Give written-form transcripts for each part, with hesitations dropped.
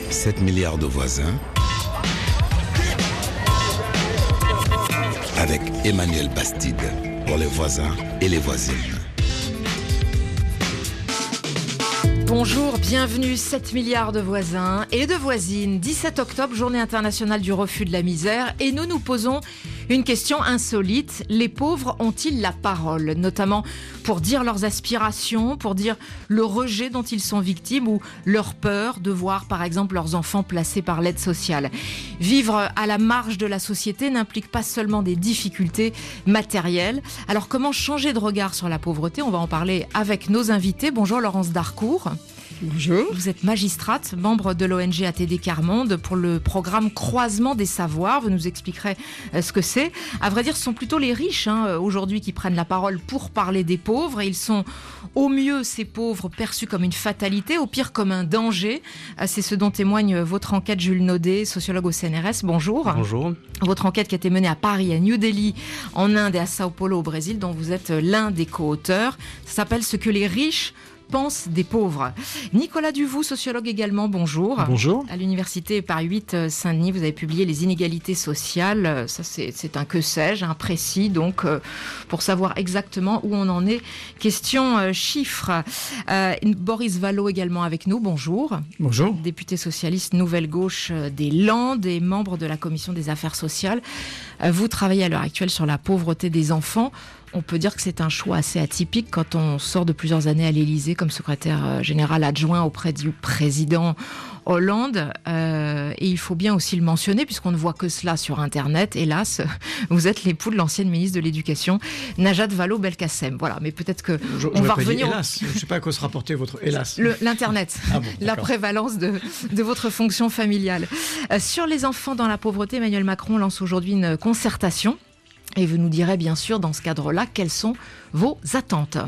7 milliards de voisins avec Emmanuel Bastide pour les voisins et les voisines. Bonjour, bienvenue, 7 milliards de voisins et de voisines. 17 octobre, journée internationale du refus de la misère, et nous posons une question insolite. Les pauvres ont-ils la parole, notamment pour dire leurs aspirations, pour dire le rejet dont ils sont victimes ou leur peur de voir par exemple leurs enfants placés par l'aide sociale? Vivre à la marge de la société n'implique pas seulement des difficultés matérielles. Alors comment changer de regard sur la pauvreté? On va en parler avec nos invités. Bonjour Laurence Darcourt. Bonjour. Vous êtes magistrate, membre de l'ONG ATD Quart-Monde pour le programme Croisement des Savoirs. Vous nous expliquerez ce que c'est. À vrai dire, ce sont plutôt les riches aujourd'hui qui prennent la parole pour parler des pauvres. Et ils sont au mieux, ces pauvres, perçus comme une fatalité, au pire comme un danger. C'est ce dont témoigne votre enquête, Jules Naudet, sociologue au CNRS. Bonjour. Bonjour. Votre enquête qui a été menée à Paris, à New Delhi, en Inde et à Sao Paulo au Brésil, dont vous êtes l'un des co-auteurs. Ça s'appelle « Ce que les riches pense des pauvres ». Nicolas Duvou, sociologue également, bonjour. Bonjour. À l'université Paris 8 Saint-Denis, vous avez publié Les inégalités sociales. Ça, c'est un que sais-je, un précis, donc pour savoir exactement où on en est. Question chiffres. Boris Vallaud également avec nous, bonjour. Bonjour. Député socialiste Nouvelle Gauche des Landes et membre de la Commission des affaires sociales. Vous travaillez à l'heure actuelle sur la pauvreté des enfants. On peut dire que c'est un choix assez atypique quand on sort de plusieurs années à l'Élysée comme secrétaire général adjoint auprès du président Hollande. Et il faut bien aussi le mentionner puisqu'on ne voit que cela sur Internet. Hélas, vous êtes l'époux de l'ancienne ministre de l'Éducation, Najat Vallaud-Belkacem. Voilà, mais peut-être que on va revenir. Hélas, je ne sais pas à quoi se rapporter votre hélas. L'Internet, ah bon, la prévalence de votre fonction familiale. Sur les enfants dans la pauvreté, Emmanuel Macron lance aujourd'hui une concertation. Et vous nous direz bien sûr dans ce cadre-là quelles sont vos attentes.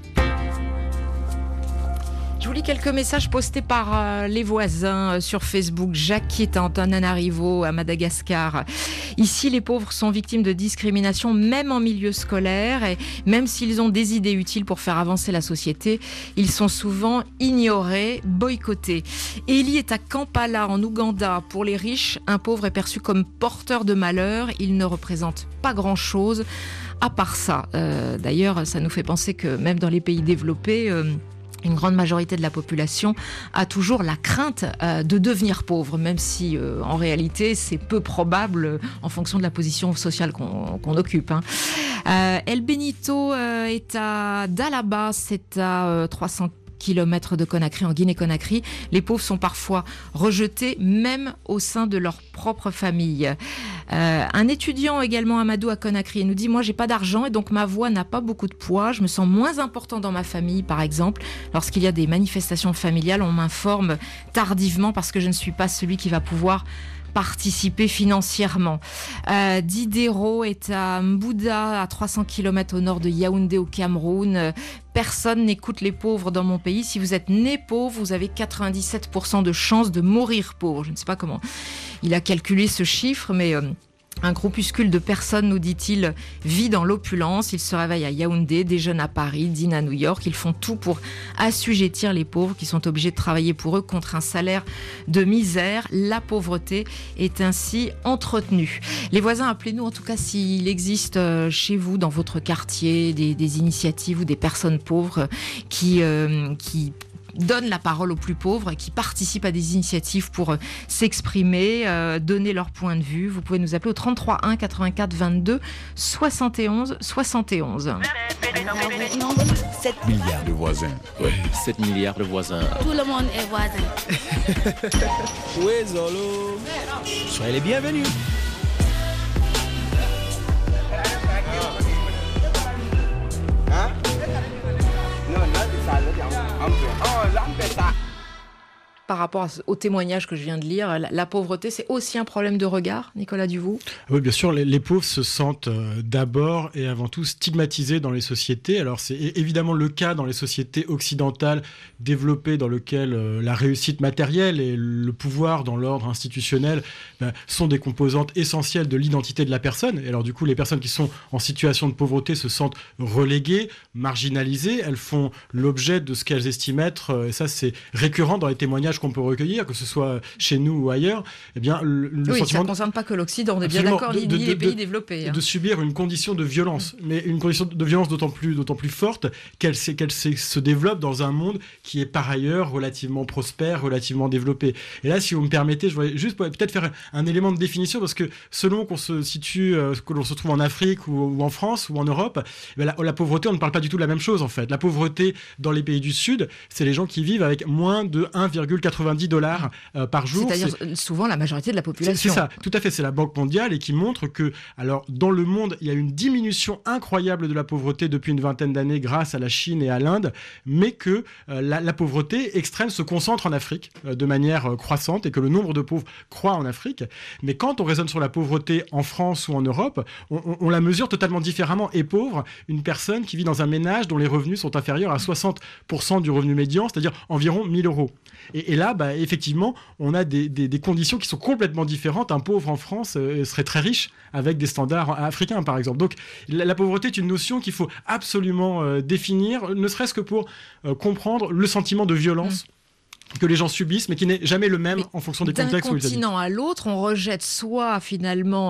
Je vous lis quelques messages postés par les voisins sur Facebook. Jacques qui est à Antananarivo, à Madagascar. Ici, les pauvres sont victimes de discrimination, même en milieu scolaire. Et même s'ils ont des idées utiles pour faire avancer la société, ils sont souvent ignorés, boycottés. Eli est à Kampala, en Ouganda. Pour les riches, un pauvre est perçu comme porteur de malheur. Il ne représente pas grand-chose à part ça. D'ailleurs, ça nous fait penser que même dans les pays développés, une grande majorité de la population a toujours la crainte de devenir pauvre, même si en réalité c'est peu probable en fonction de la position sociale qu'on occupe. El Benito est à Dalaba, c'est à 300 kilomètres de Conakry, en Guinée-Conakry. Les pauvres sont parfois rejetés, même au sein de leur propre famille. Un étudiant également, Amadou, à Conakry, nous dit « Moi, j'ai pas d'argent et donc ma voix n'a pas beaucoup de poids. Je me sens moins important dans ma famille, par exemple. Lorsqu'il y a des manifestations familiales, on m'informe tardivement parce que je ne suis pas celui qui va pouvoir participer financièrement. » Diderot est à Mbouda, à 300 km au nord de Yaoundé, au Cameroun. Personne n'écoute les pauvres dans mon pays. Si vous êtes né pauvre, vous avez 97% de chances de mourir pauvre. Je ne sais pas comment il a calculé ce chiffre, mais un groupuscule de personnes, nous dit-il, vit dans l'opulence. Ils se réveillent à Yaoundé, déjeunent à Paris, dînent à New York. Ils font tout pour assujettir les pauvres qui sont obligés de travailler pour eux contre un salaire de misère. La pauvreté est ainsi entretenue. Les voisins, appelez-nous en tout cas s'il existe chez vous, dans votre quartier, des initiatives ou des personnes pauvres qui donnent la parole aux plus pauvres et qui participent à des initiatives pour s'exprimer, donner leur point de vue. Vous pouvez nous appeler au 33 1 84 22 71 71. 7 Milliards de voisins. Ouais, 7 milliards de voisins. Tout le monde est voisin. Oui, Zolo. Soyez les bienvenus. Par rapport au témoignage que je viens de lire, la pauvreté, c'est aussi un problème de regard, Nicolas Duvou? Oui, bien sûr, les pauvres se sentent d'abord et avant tout stigmatisés dans les sociétés. Alors, c'est évidemment le cas dans les sociétés occidentales développées dans lesquelles la réussite matérielle et le pouvoir dans l'ordre institutionnel sont des composantes essentielles de l'identité de la personne. Et alors, du coup, les personnes qui sont en situation de pauvreté se sentent reléguées, marginalisées. Elles font l'objet de ce qu'elles estiment être, et ça, c'est récurrent dans les témoignages images qu'on peut recueillir, que ce soit chez nous ou ailleurs, eh bien, le oui, sentiment... ça ne concerne pas que l'Occident, on est bien d'accord, ni les pays développés. De subir une condition de violence, mais une condition de violence d'autant plus forte qu'elle se développe dans un monde qui est par ailleurs relativement prospère, relativement développé. Et là, si vous me permettez, je voudrais juste peut-être faire un élément de définition, parce que selon qu'on se situe, que l'on se trouve en Afrique ou en France ou en Europe, la pauvreté, on ne parle pas du tout de la même chose en fait. La pauvreté dans les pays du Sud, c'est les gens qui vivent avec moins de 1,90 $ par jour. C'est-à-dire souvent la majorité de la population. C'est ça, tout à fait. C'est la Banque mondiale et qui montre que, alors, dans le monde, il y a une diminution incroyable de la pauvreté depuis une vingtaine d'années grâce à la Chine et à l'Inde, mais que la pauvreté extrême se concentre en Afrique de manière croissante et que le nombre de pauvres croît en Afrique. Mais quand on raisonne sur la pauvreté en France ou en Europe, on la mesure totalement différemment. Et pauvre, une personne qui vit dans un ménage dont les revenus sont inférieurs à 60% du revenu médian, c'est-à-dire environ 1 000 €. Et là, effectivement, on a des conditions qui sont complètement différentes. Un pauvre en France serait très riche avec des standards africains, par exemple. Donc, la pauvreté est une notion qu'il faut absolument définir, ne serait-ce que pour comprendre le sentiment de violence que les gens subissent, mais qui n'est jamais le même en fonction des contextes où ils habitent. D'un continent à l'autre, on rejette soit finalement,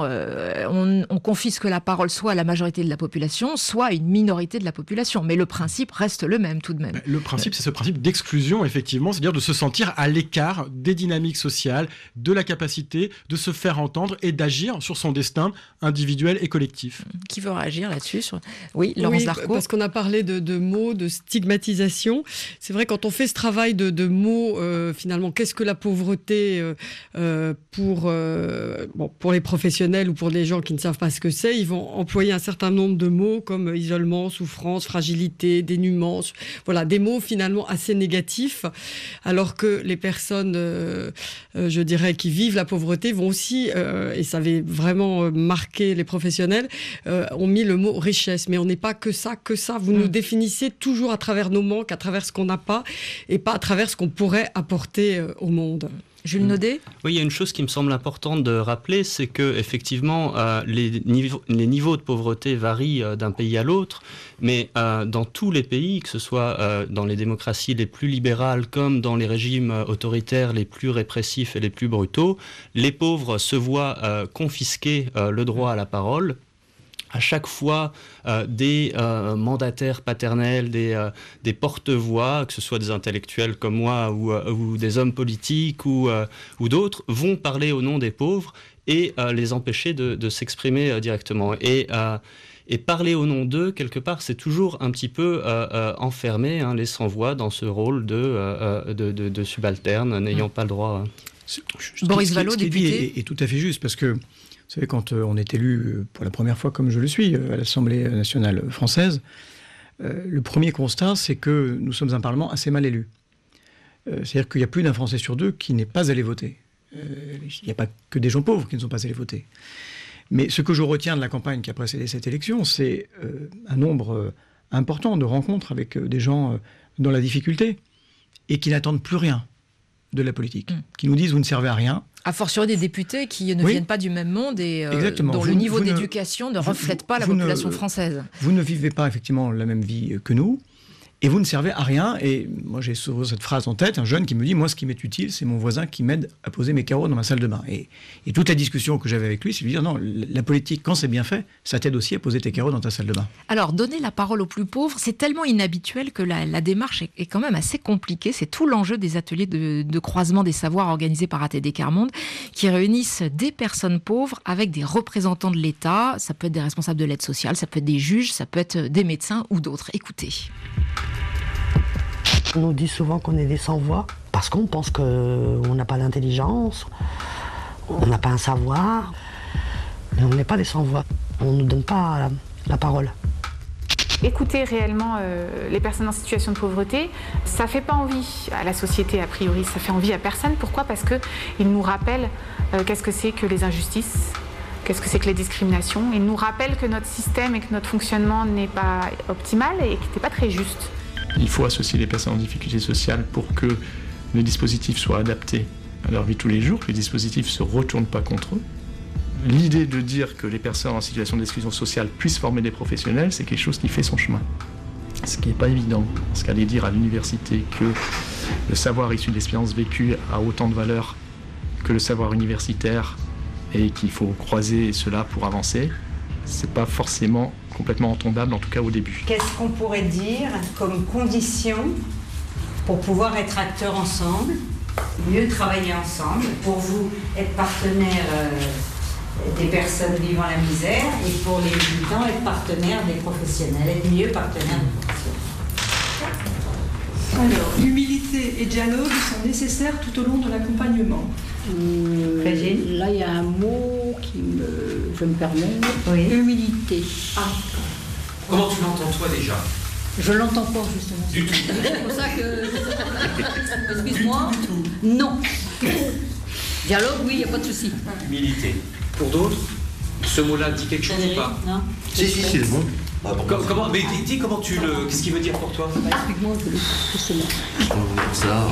on confisque la parole soit à la majorité de la population, soit à une minorité de la population. Mais le principe reste le même tout de même. Le principe, c'est ce principe d'exclusion, effectivement, c'est-à-dire de se sentir à l'écart des dynamiques sociales, de la capacité de se faire entendre et d'agir sur son destin individuel et collectif. Qui veut réagir là-dessus Oui, Laurence Darcos. Parce qu'on a parlé de mots, de stigmatisation. C'est vrai, quand on fait ce travail de mots, finalement, qu'est-ce que la pauvreté pour les professionnels ou pour les gens qui ne savent pas ce que c'est, ils vont employer un certain nombre de mots comme isolement, souffrance, fragilité, dénuement, voilà, des mots finalement assez négatifs, alors que les personnes, je dirais, qui vivent la pauvreté vont aussi, et ça avait vraiment marqué les professionnels, ont mis le mot richesse, mais on n'est pas que ça. Vous nous définissez toujours à travers nos manques, à travers ce qu'on n'a pas, et pas à travers ce qu'on pourrait apporter au monde. Jules Naudet ? Oui, il y a une chose qui me semble importante de rappeler, c'est que effectivement les niveaux de pauvreté varient d'un pays à l'autre, mais dans tous les pays, que ce soit dans les démocraties les plus libérales comme dans les régimes autoritaires les plus répressifs et les plus brutaux, les pauvres se voient confisquer le droit à la parole. À chaque fois, des mandataires paternels, des porte-voix, que ce soit des intellectuels comme moi ou des hommes politiques ou d'autres, vont parler au nom des pauvres et les empêcher de s'exprimer directement. Et parler au nom d'eux, quelque part, c'est toujours un petit peu enfermer les sans-voix dans ce rôle de subalterne, n'ayant pas le droit... Boris Vallaud, député. est tout à fait juste, parce que vous savez, quand on est élu pour la première fois, comme je le suis, à l'Assemblée nationale française, le premier constat, c'est que nous sommes un Parlement assez mal élu. C'est-à-dire qu'il y a plus d'un Français sur deux qui n'est pas allé voter. Il n'y a pas que des gens pauvres qui ne sont pas allés voter. Mais ce que je retiens de la campagne qui a précédé cette élection, c'est un nombre important de rencontres avec des gens dans la difficulté et qui n'attendent plus rien de la politique, qui nous disent « vous ne servez à rien ». A fortiori des députés qui ne viennent pas du même monde et dont le niveau d'éducation ne reflète pas la population française. Vous ne vivez pas effectivement la même vie que nous. Et vous ne servez à rien. Et moi, j'ai souvent cette phrase en tête, un jeune qui me dit « Moi, ce qui m'est utile, c'est mon voisin qui m'aide à poser mes carreaux dans ma salle de bain. » Et toute la discussion que j'avais avec lui, c'est de lui dire « Non, la politique, quand c'est bien fait, ça t'aide aussi à poser tes carreaux dans ta salle de bain. » Alors, donner la parole aux plus pauvres, c'est tellement inhabituel que la démarche est quand même assez compliquée. C'est tout l'enjeu des ateliers de croisement des savoirs organisés par ATD Quart Monde, qui réunissent des personnes pauvres avec des représentants de l'État. Ça peut être des responsables de l'aide sociale, ça peut être des juges, ça peut être des médecins ou d'autres. Écoutez. On nous dit souvent qu'on est des sans-voix parce qu'on pense qu'on n'a pas d'intelligence, on n'a pas un savoir, mais on n'est pas des sans-voix. On ne nous donne pas la parole. Écouter réellement les personnes en situation de pauvreté, ça ne fait pas envie à la société a priori, ça fait envie à personne. Pourquoi ? Parce qu'ils nous rappellent qu'est-ce que c'est que les injustices, qu'est-ce que c'est que les discriminations. Ils nous rappellent que notre système et que notre fonctionnement n'est pas optimal et qu'il n'est pas très juste. Il faut associer les personnes en difficulté sociale pour que les dispositifs soient adaptés à leur vie de tous les jours, que les dispositifs ne se retournent pas contre eux. L'idée de dire que les personnes en situation d'exclusion sociale puissent former des professionnels, c'est quelque chose qui fait son chemin. Ce qui n'est pas évident, parce qu'aller dire à l'université que le savoir issu de l'expérience vécue a autant de valeur que le savoir universitaire et qu'il faut croiser cela pour avancer, c'est pas forcément complètement entendable, en tout cas au début. Qu'est-ce qu'on pourrait dire comme condition pour pouvoir être acteurs ensemble, mieux travailler ensemble, pour vous être partenaire des personnes vivant la misère et pour les militants être partenaires des professionnels, être mieux partenaires des professionnels? Alors, humilité et dialogue sont nécessaires tout au long de l'accompagnement. Là, il y a un mot je me permets, oui. Humilité. Ah. Comment tu l'entends toi déjà? Je l'entends pas justement. Du tout. C'est pour ça que... Excuse-moi. Du tout. Non. Dialogue, oui, il n'y a pas de souci. Humilité. Pour d'autres, ce mot-là dit quelque chose ou pas? Non. Si, c'est bon. Comment, mais dis comment tu le... Qu'est-ce qu'il veut dire pour toi? Explique-moi que c'est là. Ça...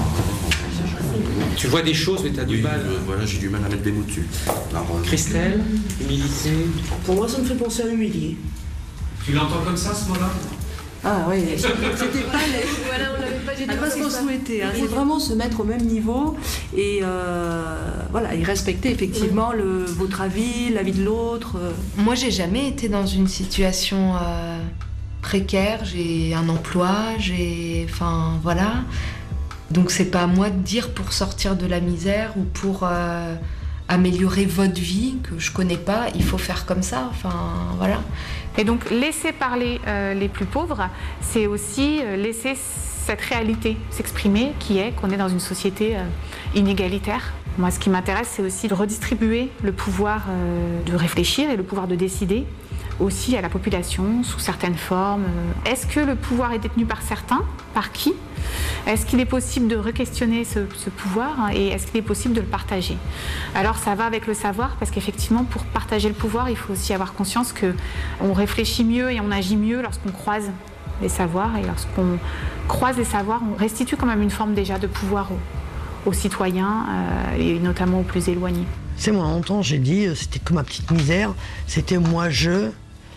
Tu vois des choses, mais tu as du mal. Voilà, j'ai du mal à mettre des mots dessus. Alors, Christelle, humilité. Pour moi, ça me fait penser à humilier. Tu l'entends comme ça, ce mot-là? Ah oui, c'était pas voilà, on l'avait pas ce qu'on souhaitait. Hein. C'est vraiment se mettre au même niveau et voilà, et respecter effectivement votre avis, l'avis de l'autre. Moi, j'ai jamais été dans une situation précaire. J'ai un emploi, enfin voilà. Donc c'est pas à moi de dire pour sortir de la misère ou pour améliorer votre vie que je connais pas, il faut faire comme ça, enfin voilà. Et donc laisser parler les plus pauvres, c'est aussi laisser cette réalité s'exprimer qui est qu'on est dans une société inégalitaire. Moi, ce qui m'intéresse, c'est aussi de redistribuer le pouvoir de réfléchir et le pouvoir de décider aussi à la population sous certaines formes. Est-ce que le pouvoir est détenu par certains? Par qui? Est-ce qu'il est possible de re-questionner ce pouvoir et est-ce qu'il est possible de le partager? Alors ça va avec le savoir parce qu'effectivement pour partager le pouvoir, il faut aussi avoir conscience qu'on réfléchit mieux et on agit mieux lorsqu'on croise les savoirs et lorsqu'on croise les savoirs, on restitue quand même une forme déjà de pouvoir aux citoyens et notamment aux plus éloignés. C'est moi, longtemps j'ai dit, c'était que ma petite misère, c'était moi je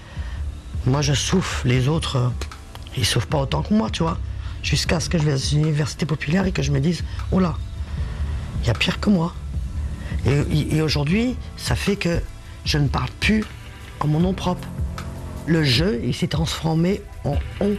souffre, les autres, ils souffrent pas autant que moi, tu vois. Jusqu'à ce que je vais à une université populaire et que je me dise, oh là, il y a pire que moi. Et aujourd'hui, ça fait que je ne parle plus en mon nom propre. Le je, il s'est transformé en on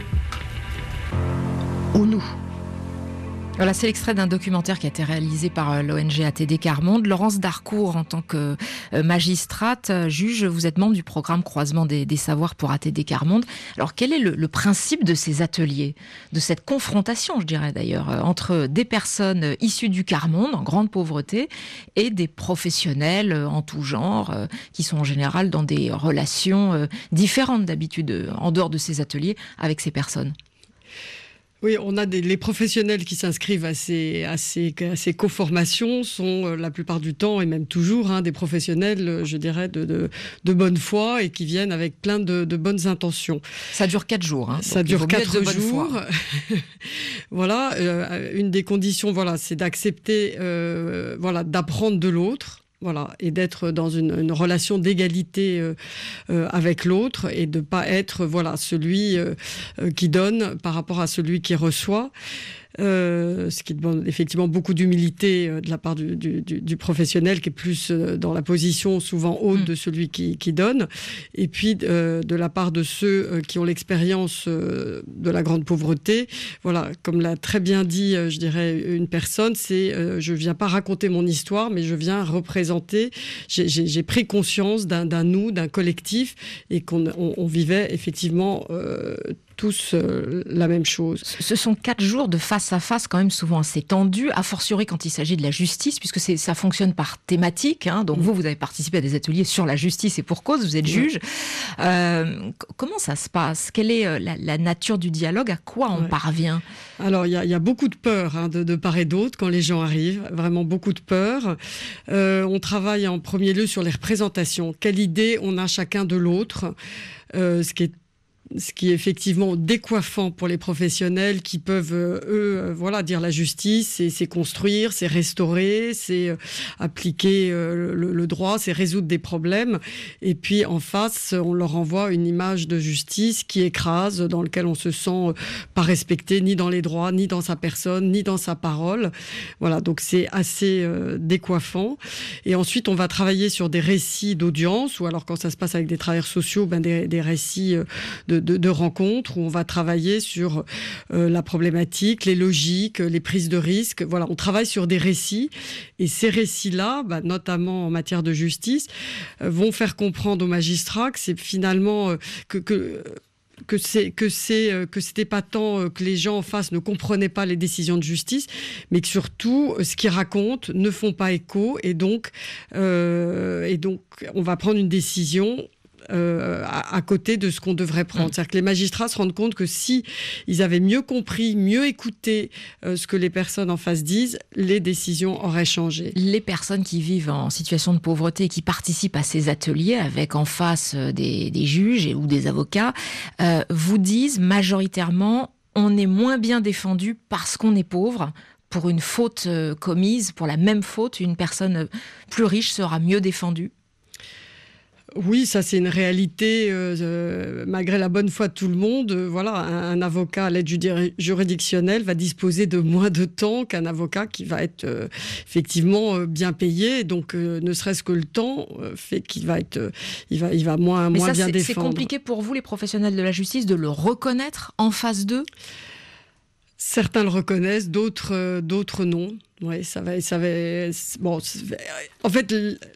ou nous. Voilà, c'est l'extrait d'un documentaire qui a été réalisé par l'ONG ATD Quart Monde. Laurence Darcourt, en tant que magistrate, juge, vous êtes membre du programme Croisement des savoirs pour ATD Quart Monde. Alors, quel est le principe de ces ateliers, de cette confrontation, je dirais d'ailleurs, entre des personnes issues du quart monde, en grande pauvreté, et des professionnels en tout genre, qui sont en général dans des relations différentes d'habitude, en dehors de ces ateliers, avec ces personnes? Oui, on a les professionnels qui s'inscrivent à ces co-formations sont la plupart du temps et même toujours des professionnels, je dirais, de bonne foi et qui viennent avec plein de bonnes intentions. Ça dure 4 jours. Ça dure 4 jours. Voilà, une des conditions, voilà, c'est d'accepter, d'apprendre de l'autre. Voilà, et d'être dans une relation d'égalité avec l'autre et de pas être celui qui donne par rapport à celui qui reçoit. Ce qui demande effectivement beaucoup d'humilité de la part du professionnel qui est plus dans la position souvent haute de celui qui donne, et puis de la part de ceux qui ont l'expérience de la grande pauvreté. Voilà, comme l'a très bien dit, je dirais, une personne, c'est je viens pas raconter mon histoire, mais je viens représenter. J'ai pris conscience d'un nous, d'un collectif, et qu'on vivait effectivement tous la même chose. Ce sont 4 jours de face à face quand même souvent assez tendus, a fortiori quand il s'agit de la justice, puisque ça fonctionne par thématique. Donc vous avez participé à des ateliers sur la justice et pour cause, vous êtes juge. Comment ça se passe? Quelle est la nature du dialogue? À quoi on parvient? Alors il y a beaucoup de peur de part et d'autre quand les gens arrivent, vraiment beaucoup de peur. On travaille en premier lieu sur les représentations. Quelle idée on a chacun de l'autre, ce qui est ce qui est effectivement décoiffant pour les professionnels qui peuvent, dire la justice, c'est construire, c'est restaurer, c'est appliquer le droit, c'est résoudre des problèmes. Et puis en face, on leur envoie une image de justice qui écrase, dans lequel on se sent pas respecté ni dans les droits, ni dans sa personne, ni dans sa parole. Voilà, donc c'est assez décoiffant. Et ensuite, on va travailler sur des récits d'audience, ou alors quand ça se passe avec des travailleurs sociaux, des récits de rencontres, où on va travailler sur la problématique, les logiques, les prises de risques. Voilà, on travaille sur des récits, et ces récits-là, notamment en matière de justice, vont faire comprendre aux magistrats que c'est finalement que c'était pas tant que les gens en face ne comprenaient pas les décisions de justice, mais que surtout ce qu'ils racontent ne font pas écho, et donc on va prendre une décision à côté de ce qu'on devrait prendre. C'est-à-dire que les magistrats se rendent compte que si ils avaient mieux compris, mieux écouté ce que les personnes en face disent, les décisions auraient changé. Les personnes qui vivent en situation de pauvreté et qui participent à ces ateliers avec en face des juges ou des avocats vous disent majoritairement on est moins bien défendu parce qu'on est pauvre. Pour une faute commise, pour la même faute, une personne plus riche sera mieux défendue. Oui, ça c'est une réalité, malgré la bonne foi de tout le monde. Un avocat à l'aide juridictionnelle va disposer de moins de temps qu'un avocat qui va être effectivement bien payé. Donc, ne serait-ce que le temps fait qu'il va être, il va moins bien défendre. C'est compliqué pour vous, les professionnels de la justice, de le reconnaître en face d'eux ? Certains le reconnaissent, d'autres non. Oui, ça va. Bon, en fait.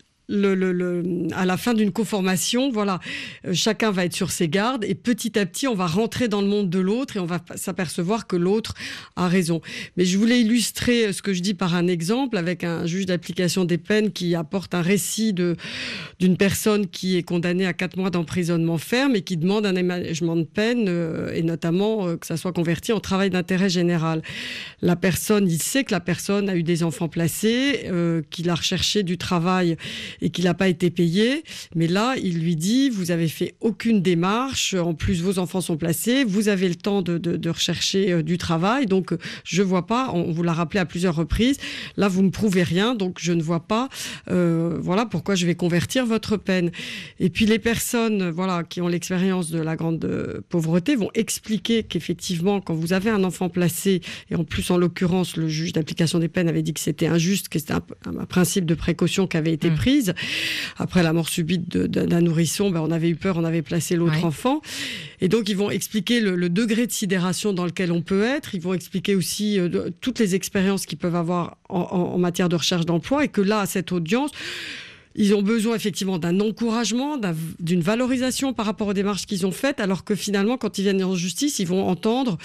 À la fin d'une coformation, chacun va être sur ses gardes, et petit à petit, on va rentrer dans le monde de l'autre et on va s'apercevoir que l'autre a raison. Mais je voulais illustrer ce que je dis par un exemple avec un juge d'application des peines qui apporte un récit d'une personne qui est condamnée à 4 mois d'emprisonnement ferme et qui demande un aménagement de peine et notamment que ça soit converti en travail d'intérêt général. Il sait que la personne a eu des enfants placés, qu'il a recherché du travail et qu'il n'a pas été payé. Mais là, il lui dit, vous avez fait aucune démarche, en plus vos enfants sont placés, vous avez le temps de rechercher du travail, donc je ne vois pas, on vous l'a rappelé à plusieurs reprises, là vous ne me prouvez rien, donc je ne vois pas pourquoi je vais convertir votre peine. Et puis les personnes qui ont l'expérience de la grande pauvreté vont expliquer qu'effectivement, quand vous avez un enfant placé, et en plus en l'occurrence le juge d'application des peines avait dit que c'était injuste, que c'était un principe de précaution qui avait été prise, après la mort subite d'un nourrisson, on avait eu peur, on avait placé l'autre enfant. Et donc, ils vont expliquer le degré de sidération dans lequel on peut être. Ils vont expliquer aussi toutes les expériences qu'ils peuvent avoir en matière de recherche d'emploi. Et que là, à cette audience, ils ont besoin effectivement d'un encouragement, d'une valorisation par rapport aux démarches qu'ils ont faites, alors que finalement, quand ils viennent en justice, ils vont entendre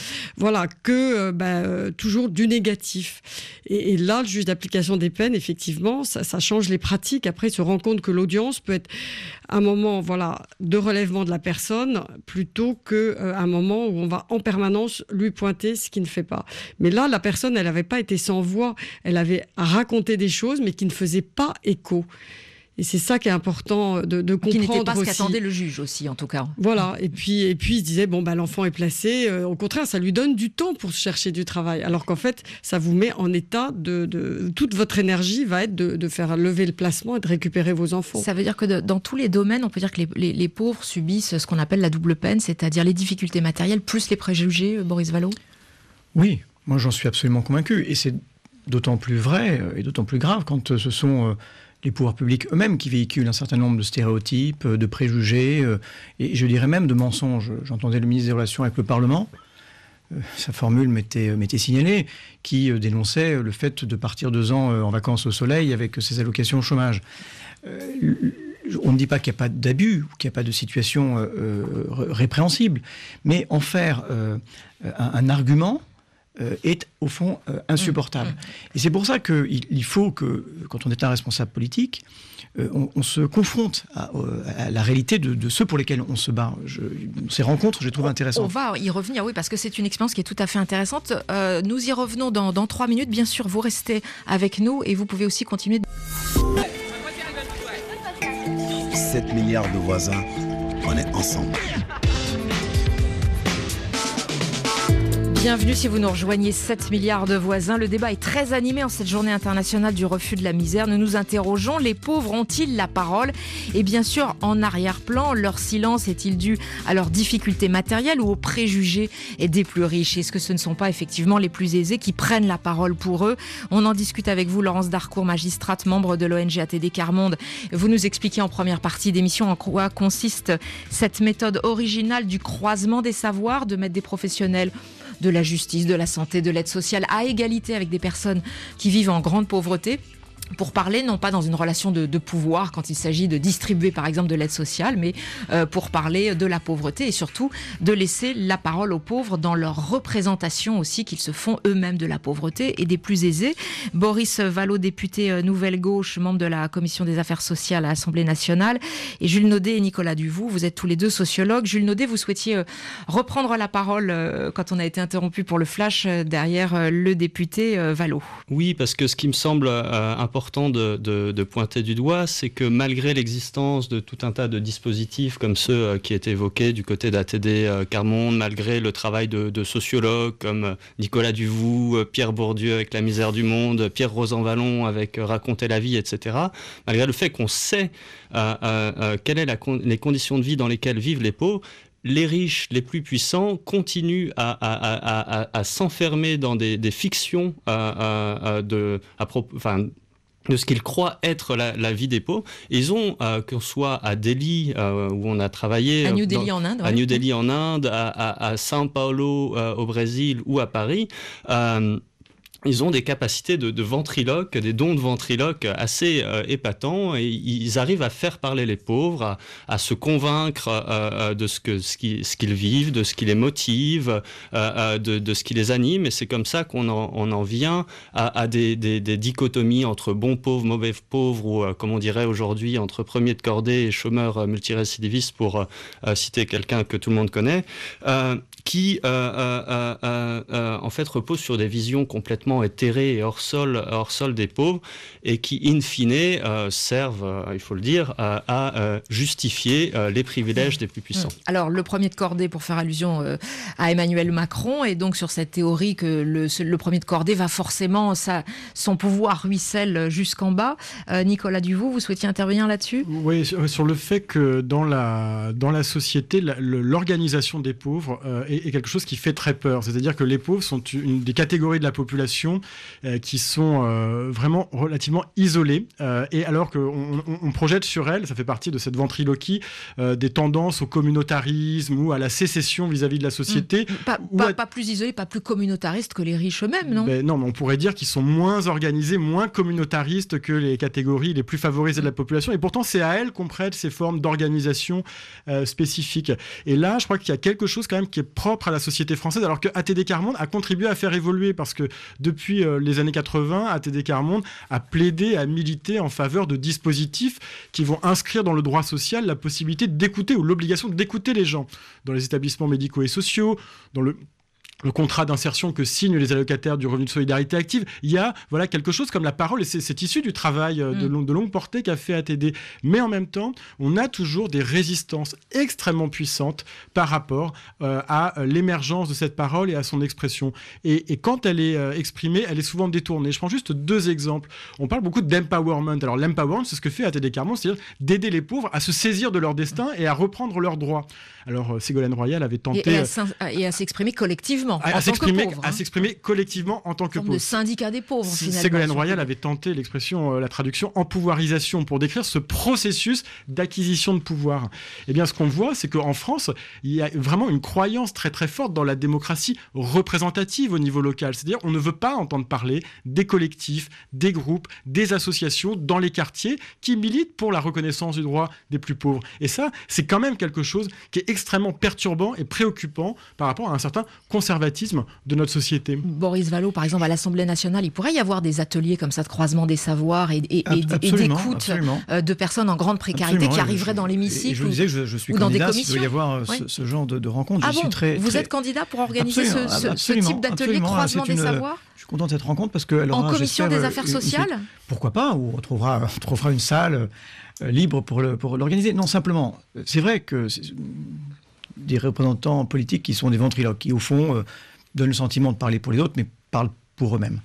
que toujours du négatif. Et là, le juge d'application des peines, effectivement, ça change les pratiques. Après, il se rend compte que l'audience peut être un moment de relèvement de la personne plutôt qu'un moment où on va en permanence lui pointer ce qu'il ne fait pas. Mais là, la personne, elle n'avait pas été sans voix. Elle avait raconté des choses, mais qui ne faisaient pas écho. Et c'est ça qui est important de comprendre. Qui n'était pas ce aussi. qu'attendait le juge aussi, en tout cas. Voilà. Et puis il se disait, l'enfant est placé. Au contraire, ça lui donne du temps pour chercher du travail. Alors qu'en fait, ça vous met en état toute votre énergie va être de faire lever le placement et de récupérer vos enfants. Ça veut dire que dans tous les domaines, on peut dire que les pauvres subissent ce qu'on appelle la double peine, c'est-à-dire les difficultés matérielles plus les préjugés, Boris Vallaud ? Oui, moi j'en suis absolument convaincu. Et c'est d'autant plus vrai et d'autant plus grave quand ce sont les pouvoirs publics eux-mêmes qui véhiculent un certain nombre de stéréotypes, de préjugés, et je dirais même de mensonges. J'entendais le ministre des Relations avec le Parlement, sa formule m'était signalée, qui dénonçait le fait de partir 2 ans en vacances au soleil avec ses allocations au chômage. On ne dit pas qu'il n'y a pas d'abus, ou qu'il n'y a pas de situation répréhensible, mais en faire un argument est au fond insupportable. Et c'est pour ça qu'il faut que, quand on est un responsable politique, on se confronte à la réalité de ceux pour lesquels on se bat. Ces rencontres, je les trouve intéressantes. On va y revenir, oui, parce que c'est une expérience qui est tout à fait intéressante. Nous y revenons dans 3 minutes. Bien sûr, vous restez avec nous et vous pouvez aussi continuer. 7 milliards de voisins, on est ensemble. Bienvenue si vous nous rejoignez, 7 milliards de voisins. Le débat est très animé en cette journée internationale du refus de la misère. Nous nous interrogeons, les pauvres ont-ils la parole ? Et bien sûr, en arrière-plan, leur silence est-il dû à leurs difficultés matérielles ou aux préjugés des plus riches ? Est-ce que ce ne sont pas effectivement les plus aisés qui prennent la parole pour eux ? On en discute avec vous, Laurence Darcourt, magistrate, membre de l'ONG ATD Quart Monde. Vous nous expliquez en première partie d'émission en quoi consiste cette méthode originale du croisement des savoirs, de mettre des professionnels de la justice, de la santé, de l'aide sociale à égalité avec des personnes qui vivent en grande pauvreté, pour parler non pas dans une relation de pouvoir quand il s'agit de distribuer par exemple de l'aide sociale, mais pour parler de la pauvreté et surtout de laisser la parole aux pauvres dans leur représentation aussi, qu'ils se font eux-mêmes de la pauvreté et des plus aisés. Boris Vallaud, député Nouvelle Gauche, membre de la Commission des Affaires sociales à l'Assemblée nationale, et Jules Naudet et Nicolas Duvaux, vous êtes tous les deux sociologues. Jules Naudet, vous souhaitiez reprendre la parole quand on a été interrompu pour le flash derrière le député Vallaud. Oui, parce que ce qui me semble important de pointer du doigt, c'est que malgré l'existence de tout un tas de dispositifs comme ceux qui étaient évoqués du côté d'ATD Quart Monde, malgré le travail de sociologues comme Nicolas Duvaux, Pierre Bourdieu avec La misère du monde, Pierre Rosanvallon avec Raconter la vie, etc., malgré le fait qu'on sait quelles sont les conditions de vie dans lesquelles vivent les pauvres, les riches, les plus puissants, continuent à s'enfermer dans des fictions de ce qu'ils croient être la vie des pauvres. Ils ont, qu'on soit à Delhi, où on a travaillé... À New Delhi en Inde. À New Delhi en Inde, à São Paulo au Brésil ou à Paris... ils ont des capacités de ventriloque, des dons de ventriloque assez épatants, et ils arrivent à faire parler les pauvres, à se convaincre de ce qu'ils vivent, de ce qui les motive, de ce qui les anime, et c'est comme ça qu'on en vient à des dichotomies entre bons pauvres, mauvais pauvres, ou comme on dirait aujourd'hui, entre premiers de cordée et chômeurs multirécidivistes, pour citer quelqu'un que tout le monde connaît, qui en fait repose sur des visions complètement éthérées et hors sol des pauvres, et qui in fine servent, il faut le dire, à justifier les privilèges des plus puissants. Alors le premier de cordée, pour faire allusion à Emmanuel Macron, et donc sur cette théorie que le premier de cordée va forcément, son pouvoir ruisselle jusqu'en bas. Nicolas Duvaux, vous souhaitiez intervenir là-dessus ? Oui, sur le fait que dans la société, l'organisation des pauvres est quelque chose qui fait très peur. C'est-à-dire que les pauvres sont une des catégories de la population qui sont vraiment relativement isolées. Et alors qu'on projette sur elles, ça fait partie de cette ventriloquie, des tendances au communautarisme ou à la sécession vis-à-vis de la société. Pas plus isolées, pas plus communautaristes que les riches eux-mêmes, non ? Non, mais on pourrait dire qu'ils sont moins organisés, moins communautaristes que les catégories les plus favorisées de la population. Et pourtant, c'est à elles qu'on prête ces formes d'organisation spécifiques. Et là, je crois qu'il y a quelque chose quand même qui est propre à la société française, alors que ATD Quart Monde a contribué à faire évoluer, parce que depuis les années 80, ATD Quart Monde a plaidé, a milité en faveur de dispositifs qui vont inscrire dans le droit social la possibilité d'écouter, ou l'obligation d'écouter les gens dans les établissements médicaux et sociaux, dans le contrat d'insertion que signent les allocataires du revenu de solidarité active. Il y a quelque chose comme la parole, et c'est issu du travail de longue portée qu'a fait ATD. Mais en même temps, on a toujours des résistances extrêmement puissantes par rapport à l'émergence de cette parole et à son expression. Et quand elle est exprimée, elle est souvent détournée. Je prends juste 2 exemples. On parle beaucoup d'empowerment. Alors l'empowerment, c'est ce que fait ATD Quart Monde, c'est-à-dire d'aider les pauvres à se saisir de leur destin et à reprendre leurs droits. Alors Ségolène Royal avait tenté... Et à s'exprimer collectivement. À s'exprimer collectivement en tant que pauvre. De syndicat des pauvres, finalement. Ségolène Royal avait tenté la traduction empouvoirisation pour décrire ce processus d'acquisition de pouvoir. Eh bien, ce qu'on voit, c'est qu'en France, il y a vraiment une croyance très très forte dans la démocratie représentative au niveau local. C'est-à-dire, on ne veut pas entendre parler des collectifs, des groupes, des associations dans les quartiers qui militent pour la reconnaissance du droit des plus pauvres. Et ça, c'est quand même quelque chose qui est extrêmement perturbant et préoccupant par rapport à un certain conservatisme de notre société. Boris Vallaud, par exemple, à l'Assemblée nationale, il pourrait y avoir des ateliers comme ça de croisement des savoirs et d'écoute de personnes en grande précarité qui arriveraient dans l'hémicycle. Je disais que je suis ou dans candidat, des commissions. Il doit y avoir ce genre de rencontre. Vous êtes candidat pour organiser ce type d'atelier croisement des savoirs ? Je suis content de cette rencontre parce que... En commission des affaires sociales ? Pourquoi pas, ou on trouvera une salle libre pour l'organiser. Non, simplement, c'est vrai que des représentants politiques qui sont des ventriloques, qui au fond donnent le sentiment de parler pour les autres, mais parlent pour eux-mêmes.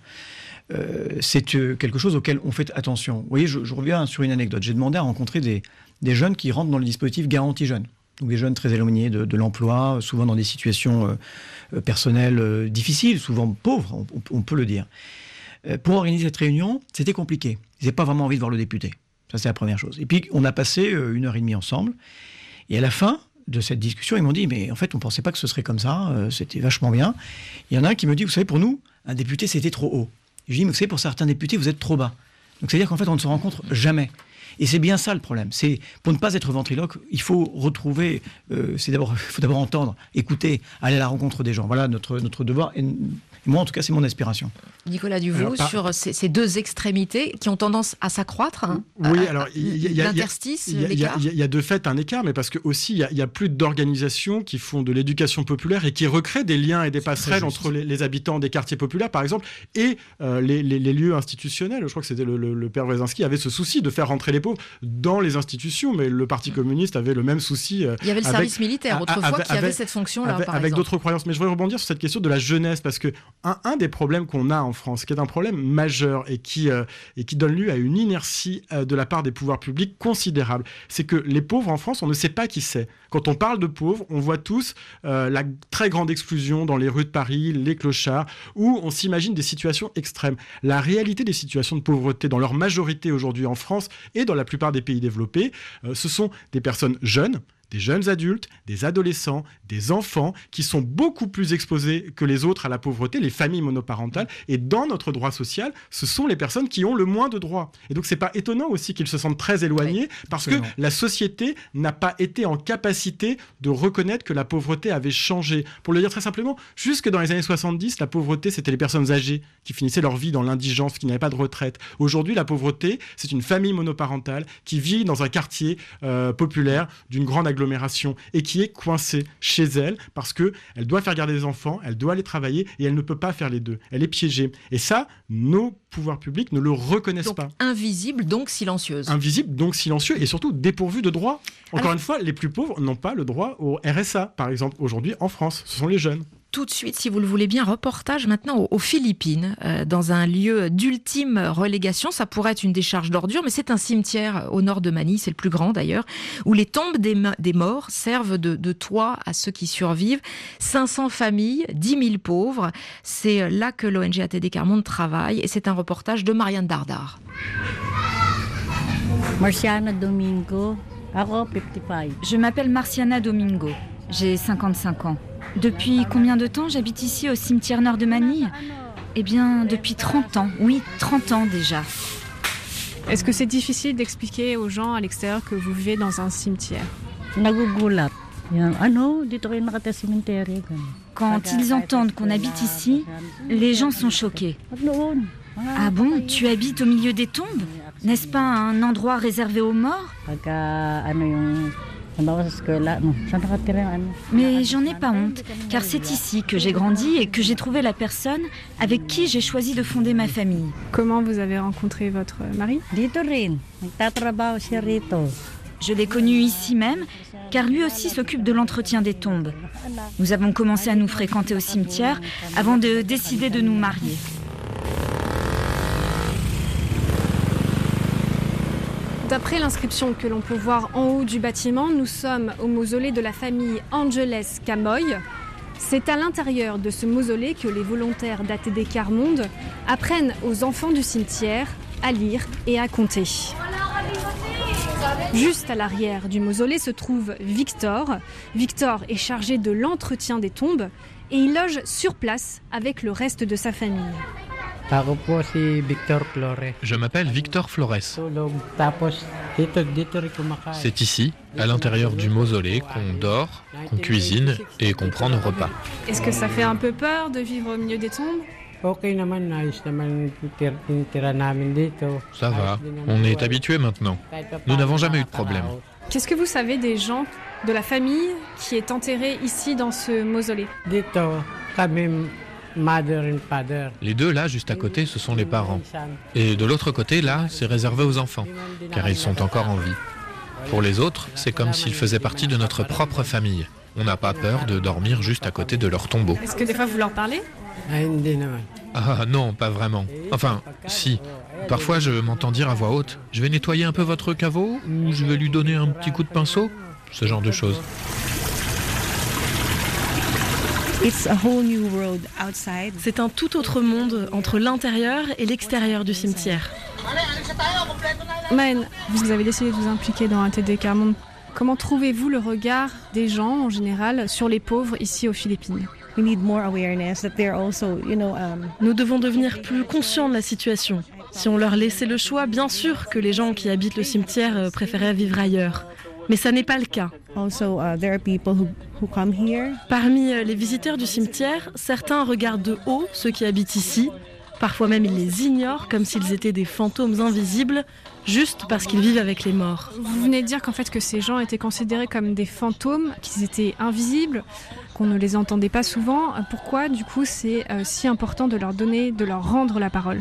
C'est quelque chose auquel on fait attention. Vous voyez, je reviens sur une anecdote. J'ai demandé à rencontrer des jeunes qui rentrent dans le dispositif Garantie Jeunes. Donc des jeunes très éloignés de l'emploi, souvent dans des situations personnelles difficiles, souvent pauvres, on peut le dire. Pour organiser cette réunion, c'était compliqué. Ils n'avaient pas vraiment envie de voir le député. Ça, c'est la première chose. Et puis, on a passé 1h30 ensemble. Et à la fin de cette discussion, ils m'ont dit, mais en fait, on ne pensait pas que ce serait comme ça. C'était vachement bien. Il y en a un qui me dit, vous savez, pour nous, un député, c'était trop haut. Et je dis, mais vous savez, pour certains députés, vous êtes trop bas. Donc, c'est-à-dire qu'en fait, on ne se rencontre jamais. Et c'est bien ça le problème. C'est pour ne pas être ventriloque, il faut retrouver, il faut d'abord entendre, écouter, aller à la rencontre des gens. Voilà notre devoir. Et moi, en tout cas, c'est mon aspiration. Nicolas Duvaux, sur ces deux extrémités qui ont tendance à s'accroître. Oui, alors l'interstice, l'écart. Il y a de fait un écart, mais parce que aussi il y a plus d'organisations qui font de l'éducation populaire et qui recréent des liens et des passerelles entre les habitants des quartiers populaires, par exemple, et les lieux institutionnels. Je crois que c'était le père Brzezinski avait ce souci de faire rentrer les pauvres dans les institutions, mais le Parti communiste avait le même souci. Il y avait le service militaire autrefois qui avait cette fonction-là, avec d'autres croyances. Mais je voudrais rebondir sur cette question de la jeunesse, parce que un des problèmes qu'on a en France, qui est un problème majeur et qui donne lieu à une inertie de la part des pouvoirs publics considérable, c'est que les pauvres en France, on ne sait pas qui c'est. Quand on parle de pauvres, on voit tous la très grande exclusion dans les rues de Paris, les clochards, où on s'imagine des situations extrêmes. La réalité des situations de pauvreté, dans leur majorité aujourd'hui en France et dans la plupart des pays développés, ce sont des personnes jeunes, des jeunes adultes, des adolescents, des enfants qui sont beaucoup plus exposés que les autres à la pauvreté, les familles monoparentales. Et dans notre droit social, ce sont les personnes qui ont le moins de droits. Et donc, c'est pas étonnant aussi qu'ils se sentent très éloignés, parce que la société n'a pas été en capacité de reconnaître que la pauvreté avait changé. Pour le dire très simplement, jusque dans les années 70, la pauvreté, c'était les personnes âgées qui finissaient leur vie dans l'indigence, qui n'avaient pas de retraite. Aujourd'hui, la pauvreté, c'est une famille monoparentale qui vit dans un quartier populaire d'une grande agglomération et qui est coincée chez elle parce qu'elle doit faire garder des enfants, elle doit aller travailler et elle ne peut pas faire les deux. Elle est piégée. Et ça, nos pouvoirs publics ne le reconnaissent pas. Invisible, donc silencieuse. Invisible, donc silencieux et surtout dépourvu de droits. Encore une fois, les plus pauvres n'ont pas le droit au RSA, par exemple, aujourd'hui en France. Ce sont les jeunes. Tout de suite, si vous le voulez bien, reportage maintenant aux Philippines, dans un lieu d'ultime relégation. Ça pourrait être une décharge d'ordures, mais c'est un cimetière au nord de Manille, c'est le plus grand d'ailleurs, où les tombes des morts servent de toit à ceux qui survivent. 500 familles, 10 000 pauvres. C'est là que l'ONG ATD Quart Monde travaille, et c'est un reportage de Marianne Dardar. Marciana Domingo, 55. Je m'appelle Marciana Domingo, j'ai 55 ans. Depuis combien de temps j'habite ici au cimetière nord de Manille ? Eh bien, depuis 30 ans. Oui, 30 ans déjà. Est-ce que c'est difficile d'expliquer aux gens à l'extérieur que vous vivez dans un cimetière ? Quand ils entendent qu'on habite ici, les gens sont choqués. Ah bon, tu habites au milieu des tombes ? N'est-ce pas un endroit réservé aux morts ? Mais j'en ai pas honte, car c'est ici que j'ai grandi et que j'ai trouvé la personne avec qui j'ai choisi de fonder ma famille. Comment vous avez rencontré votre mari ? Je l'ai connu ici même, car lui aussi s'occupe de l'entretien des tombes. Nous avons commencé à nous fréquenter au cimetière avant de décider de nous marier. D'après l'inscription que l'on peut voir en haut du bâtiment, nous sommes au mausolée de la famille Angeles Camoy. C'est à l'intérieur de ce mausolée que les volontaires d'ATD Quart Monde apprennent aux enfants du cimetière à lire et à compter. Juste à l'arrière du mausolée se trouve Victor. Victor est chargé de l'entretien des tombes et il loge sur place avec le reste de sa famille. Je m'appelle Victor Flores. C'est ici, à l'intérieur du mausolée, qu'on dort, qu'on cuisine et qu'on prend nos repas. Est-ce que ça fait un peu peur de vivre au milieu des tombes ? Ça va, on est habitué maintenant. Nous n'avons jamais eu de problème. Qu'est-ce que vous savez des gens de la famille qui est enterrée ici dans ce mausolée ? Les deux là, juste à côté, ce sont les parents. Et de l'autre côté, là, c'est réservé aux enfants, car ils sont encore en vie. Pour les autres, c'est comme s'ils faisaient partie de notre propre famille. On n'a pas peur de dormir juste à côté de leur tombeau. Est-ce que des fois vous leur parlez? Ah non, pas vraiment. Enfin, si. Parfois, je m'entends dire à voix haute « Je vais nettoyer un peu votre caveau » ou « Je vais lui donner un petit coup de pinceau ». Ce genre de choses. C'est un tout autre monde entre l'intérieur et l'extérieur du cimetière. Maën, vous avez décidé de vous impliquer dans ATD Quart Monde. Comment trouvez-vous le regard des gens en général sur les pauvres ici aux Philippines? Nous devons devenir plus conscients de la situation. Si on leur laissait le choix, bien sûr que les gens qui habitent le cimetière préféraient vivre ailleurs. Mais ça n'est pas le cas. Parmi les visiteurs du cimetière, certains regardent de haut ceux qui habitent ici. Parfois même ils les ignorent comme s'ils étaient des fantômes invisibles, juste parce qu'ils vivent avec les morts. Vous venez de dire qu'en fait que ces gens étaient considérés comme des fantômes, qu'ils étaient invisibles, qu'on ne les entendait pas souvent. Pourquoi du coup c'est si important de leur rendre la parole?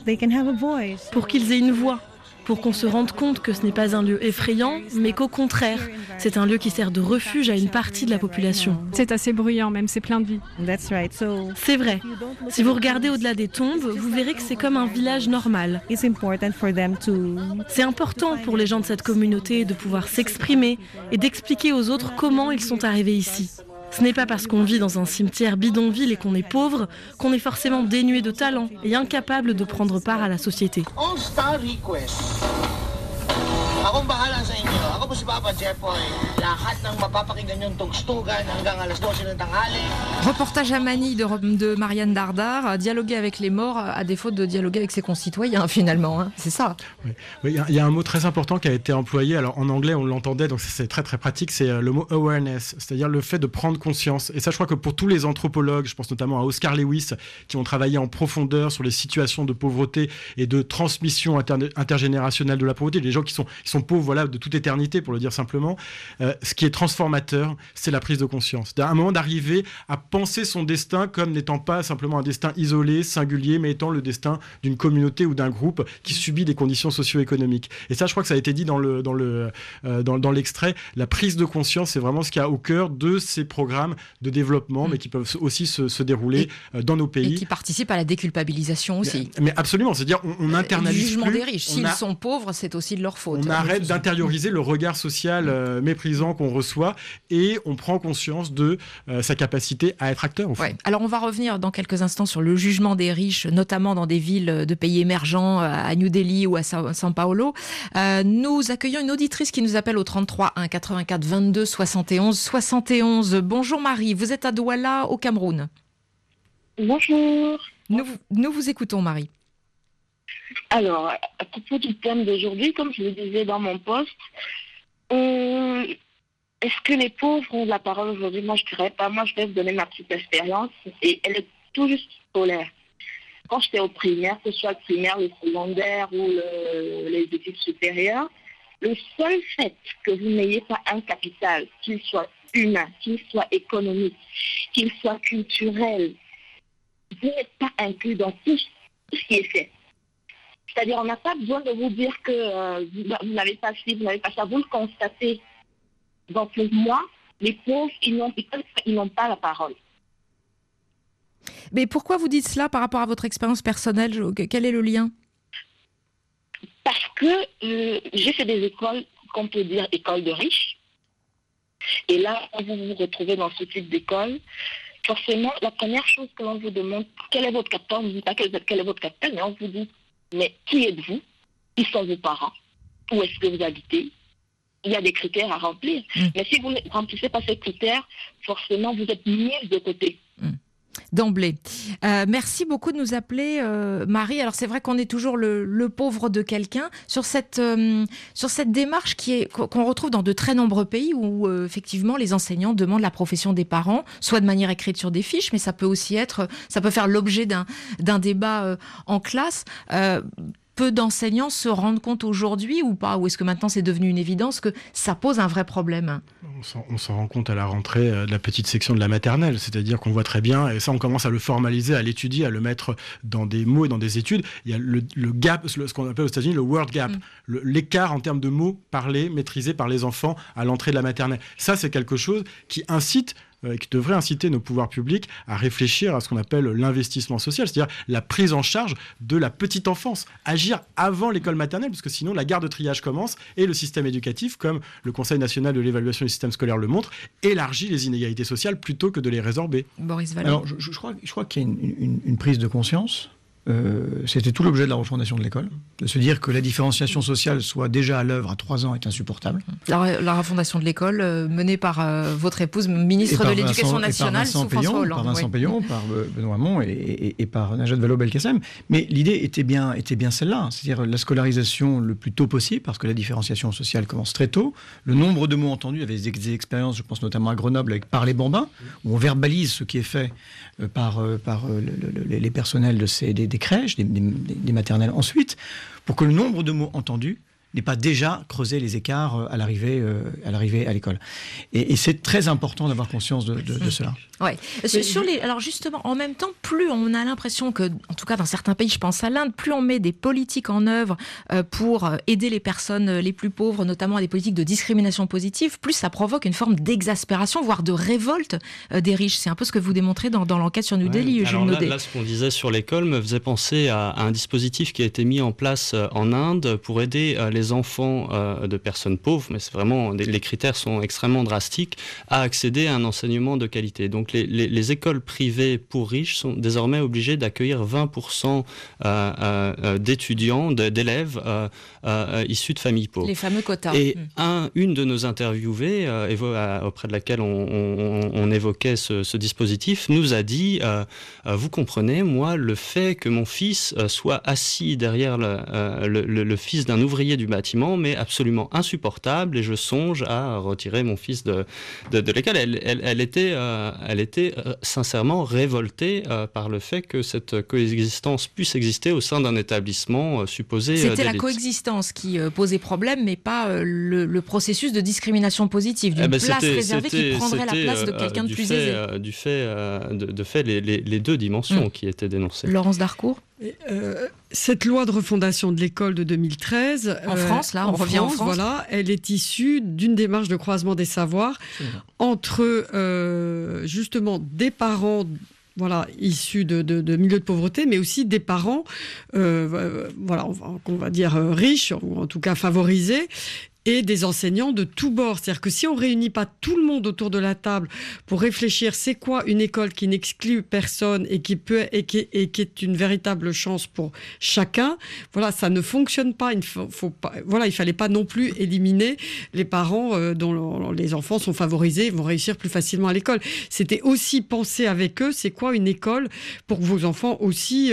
Pour qu'ils aient une voix. Pour qu'on se rende compte que ce n'est pas un lieu effrayant, mais qu'au contraire, c'est un lieu qui sert de refuge à une partie de la population. C'est assez bruyant, même c'est plein de vie. C'est vrai. Si vous regardez au-delà des tombes, vous verrez que c'est comme un village normal. C'est important pour les gens de cette communauté de pouvoir s'exprimer et d'expliquer aux autres comment ils sont arrivés ici. Ce n'est pas parce qu'on vit dans un cimetière bidonville et qu'on est pauvre qu'on est forcément dénué de talent et incapable de prendre part à la société. All-Star Request. Akong bahala sa inyo. Ako po si Papa Jepoy. Lahat ng mapapakinggan yung tugstugan hanggang alas 12 ng tanghali. Reportage à Manille de Marianne Dardar, dialoguer avec les morts à défaut de dialoguer avec ses concitoyens finalement, hein. C'est ça. Oui, il y a un mot très important qui a été employé, alors en anglais on l'entendait, donc c'est très très pratique, c'est le mot awareness, c'est-à-dire le fait de prendre conscience. Et ça je crois que pour tous les anthropologues, je pense notamment à Oscar Lewis, qui ont travaillé en profondeur sur les situations de pauvreté et de transmission intergénérationnelle de la pauvreté, les gens qui sont pauvres voilà, de toute éternité pour le dire simplement, ce qui est transformateur, c'est la prise de conscience. À un moment d'arriver à penser son destin comme n'étant pas simplement un destin isolé, singulier, mais étant le destin d'une communauté ou d'un groupe qui subit des conditions socio-économiques. Et ça, je crois que ça a été dit dans l'extrait. La prise de conscience, c'est vraiment ce qu'il y a au cœur de ces programmes de développement, mais qui peuvent aussi se dérouler dans nos pays. Et qui participent à la déculpabilisation aussi. Mais absolument, c'est-à-dire on internalise du jugement plus, des riches. S'ils sont pauvres, c'est aussi de leur faute. On arrête d'intérioriser le regard social méprisant qu'on reçoit et on prend conscience de sa capacité à être acteur au fond. Ouais. Alors on va revenir dans quelques instants sur le jugement des riches, notamment dans des villes de pays émergents, à New Delhi ou à São Paulo. Nous accueillons une auditrice qui nous appelle au 33 1 84 22 71 71. Bonjour Marie, vous êtes à Douala au Cameroun. Bonjour. Nous vous écoutons Marie. Alors, à propos du thème d'aujourd'hui, comme je le disais dans mon poste, est-ce que les pauvres ont de la parole aujourd'hui? Moi, je dirais pas. Moi, je vais vous donner ma petite expérience et elle est tout juste scolaire. Quand j'étais au primaire, que ce soit le primaire, le secondaire ou les études supérieures, le seul fait que vous n'ayez pas un capital, qu'il soit humain, qu'il soit économique, qu'il soit culturel, vous n'êtes pas inclus dans tout ce qui est fait. C'est-à-dire, on n'a pas besoin de vous dire que vous n'avez pas ci, vous n'avez pas ça. Vous le constatez. Donc, pour moi, les pauvres, ils n'ont pas la parole. Mais pourquoi vous dites cela par rapport à votre expérience personnelle? Quel est le lien? Parce que j'ai fait des écoles, qu'on peut dire écoles de riches. Et là, quand vous vous retrouvez dans ce type d'école, forcément, la première chose que l'on vous demande, quel est votre capital? On ne vous dit pas quel est votre capital, mais on vous dit, mais qui êtes-vous? Qui sont vos parents? Où est-ce que vous habitez? Il y a des critères à remplir. Mais si vous ne remplissez pas ces critères, forcément, vous êtes mis de côté. D'emblée. Merci beaucoup de nous appeler, Marie. Alors c'est vrai qu'on est toujours le pauvre de quelqu'un sur cette démarche qu'on retrouve dans de très nombreux pays où effectivement les enseignants demandent la profession des parents, soit de manière écrite sur des fiches, mais ça peut aussi faire l'objet d'un débat en classe. peu d'enseignants se rendent compte aujourd'hui ou pas? Ou est-ce que maintenant c'est devenu une évidence que ça pose un vrai problème? On s'en rend compte à la rentrée de la petite section de la maternelle, c'est-à-dire qu'on voit très bien, et ça on commence à le formaliser, à l'étudier, à le mettre dans des mots et dans des études. Il y a le gap, ce qu'on appelle aux États-Unis le word gap, l'écart en termes de mots parlés, maîtrisés par les enfants à l'entrée de la maternelle. Ça c'est quelque chose qui incite qui devrait inciter nos pouvoirs publics à réfléchir à ce qu'on appelle l'investissement social, c'est-à-dire la prise en charge de la petite enfance, agir avant l'école maternelle, parce que sinon la guerre de triage commence et le système éducatif, comme le Conseil national de l'évaluation du système scolaire le montre, élargit les inégalités sociales plutôt que de les résorber. Boris Vallaud. Alors je crois qu'il y a une prise de conscience. C'était tout l'objet de la refondation de l'école, de se dire que la différenciation sociale soit déjà à l'œuvre à 3 ans est insupportable. La refondation de l'école menée par votre épouse, ministre de l'Éducation nationale sous François Hollande. Par Vincent Payon, par Benoît Hamon et par Najat Vallaud-Belkacem. Mais l'idée était bien celle-là, c'est-à-dire la scolarisation le plus tôt possible, parce que la différenciation sociale commence très tôt. Le nombre de mots entendus, il y avait des expériences, je pense notamment à Grenoble, avec Parler Bambin, où on verbalise ce qui est fait par les personnels des crèches, des maternelles ensuite, pour que le nombre de mots entendus n'ait pas déjà creusé les écarts à l'arrivée à l'école. Et c'est très important d'avoir conscience de cela. Ouais. Alors justement, en même temps, plus on a l'impression que, en tout cas dans certains pays, je pense à l'Inde, plus on met des politiques en œuvre pour aider les personnes les plus pauvres, notamment à des politiques de discrimination positive, plus ça provoque une forme d'exaspération, voire de révolte des riches. C'est un peu ce que vous démontrez dans l'enquête sur New Delhi, Jules Naudet. Là, ce qu'on disait sur l'école me faisait penser à un dispositif qui a été mis en place en Inde pour aider les enfants de personnes pauvres, mais c'est vraiment, les critères sont extrêmement drastiques, à accéder à un enseignement de qualité. Donc les écoles privées pour riches sont désormais obligées d'accueillir 20% d'étudiants, d'élèves issus de familles pauvres. Les fameux quotas. Et une de nos interviewées, auprès de laquelle on évoquait ce dispositif, nous a dit vous comprenez, moi, le fait que mon fils soit assis derrière le fils d'un ouvrier du bâtiment m'est absolument insupportable et je songe à retirer mon fils de l'école. Elle était sincèrement révoltée par le fait que cette coexistence puisse exister au sein d'un établissement supposé d'élite. C'était la coexistence qui posait problème, mais pas le processus de discrimination positive, d'une place réservée qui prendrait la place de quelqu'un de plus aisé. De fait, les deux dimensions qui étaient dénoncées. Laurence Darcourt. Cette loi de refondation de l'école de 2013, en France, là, on revient en France. Voilà, elle est issue d'une démarche de croisement des savoirs entre justement des parents issus de milieux de pauvreté, mais aussi des parents, on va dire riches, ou en tout cas favorisés, et des enseignants de tous bords. C'est-à-dire que si on ne réunit pas tout le monde autour de la table pour réfléchir c'est quoi une école qui n'exclut personne et qui est une véritable chance pour chacun, ça ne fonctionne pas. Il fallait pas non plus éliminer les parents dont les enfants sont favorisés, vont réussir plus facilement à l'école. C'était aussi penser avec eux c'est quoi une école pour que vos enfants aussi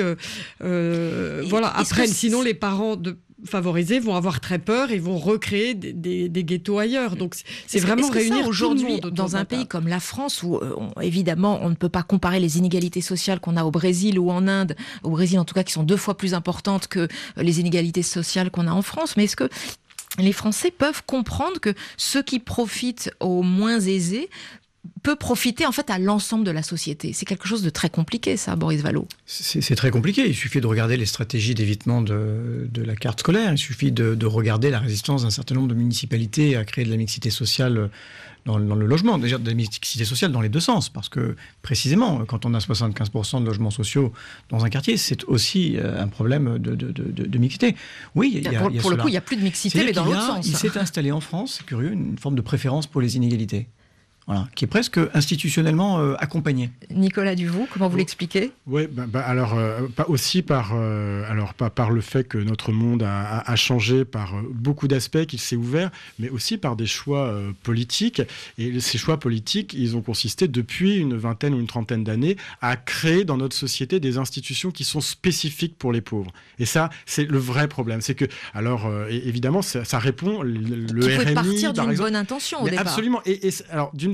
apprennent. Sinon les parents favorisés vont avoir très peur et vont recréer des ghettos ailleurs. Donc c'est vraiment réunir aujourd'hui dans un pays comme la France où évidemment on ne peut pas comparer les inégalités sociales qu'on a au Brésil ou en Inde, au Brésil en tout cas qui sont 2 fois plus importantes que les inégalités sociales qu'on a en France. Mais est-ce que les Français peuvent comprendre que ceux qui profitent aux moins aisés peut profiter en fait à l'ensemble de la société? C'est quelque chose de très compliqué, ça, Boris Vallaud. C'est très compliqué. Il suffit de regarder les stratégies d'évitement de la carte scolaire. Il suffit de regarder la résistance d'un certain nombre de municipalités à créer de la mixité sociale dans le logement. Déjà de la mixité sociale dans les deux sens, parce que précisément, quand on a 75% de logements sociaux dans un quartier, c'est aussi un problème de mixité. Oui, pour le coup, il n'y a plus de mixité, mais dans l'autre sens. Il s'est installé en France, c'est curieux, une forme de préférence pour les inégalités. Voilà, qui est presque institutionnellement accompagné. Nicolas Duvaux, comment vous l'expliquez ? Oui, aussi par le fait que notre monde a changé par beaucoup d'aspects, qu'il s'est ouvert, mais aussi par des choix politiques. Et ces choix politiques, ils ont consisté depuis une vingtaine ou une trentaine d'années à créer dans notre société des institutions qui sont spécifiques pour les pauvres. Et ça, c'est le vrai problème. C'est que, évidemment, ça répond, le RMI, peut partir d'une bonne intention au départ. Absolument. Alors, d'une